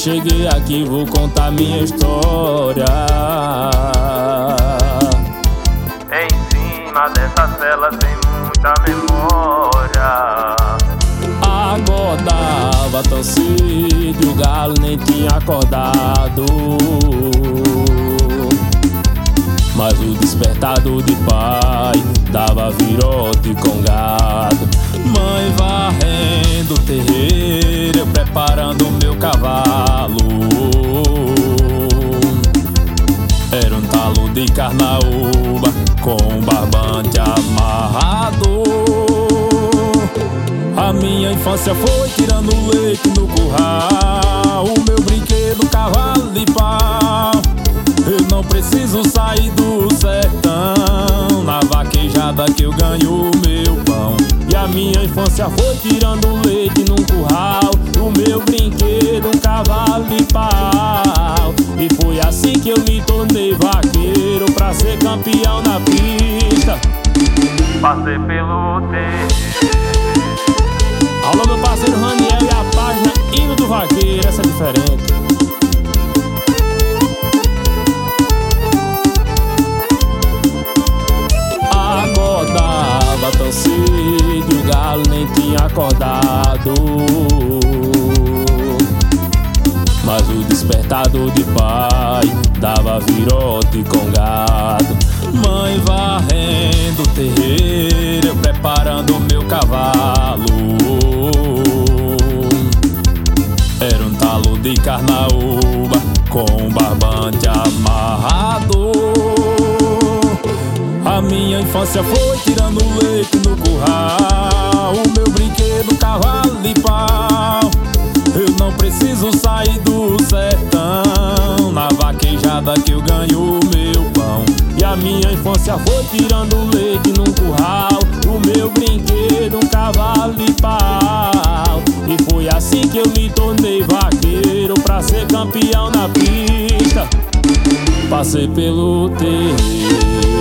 cheguei aqui, vou contar minha história. Em cima dessa cela tem muita memória. Acordava tão cedo e o galo nem tinha acordado, mas o despertador de pai dava virote com gado. Mãe varrendo o terreiro, eu preparando o meu cavalo. Era um talo de carnaúba com um barbante amarrado. A minha infância foi tirando leite no curral, o meu brinquedo cavalo de pau. Eu não preciso sair do sertão, na vaquejada que eu ganho o meu pão. E a minha infância foi tirando leite num curral, o meu brinquedo um cavalo de pau. E foi assim que eu me tornei vaqueiro, pra ser campeão na pista. Passei pelo terreiro. Alô, meu parceiro Raniel e a página Hino do Vaqueiro, essa é diferente. Acordava tão cedo e o galo nem tinha acordado, mas o despertador de pai dava virote com gado. Mãe varrendo o terreiro, eu preparando o meu cavalo. Era um talo de carnaúba com um barbante amarrado. A minha infância foi tirando leite no curral, o meu brinquedo cavalo de pau. Eu não preciso sair do sertão, na vaquejada que eu ganho o meu pão. E a minha infância foi tirando leite num curral, o meu brinquedo um cavalo de pau. E foi assim que eu me tornei vaqueiro, pra ser campeão na pista. Passei pelo terreiro.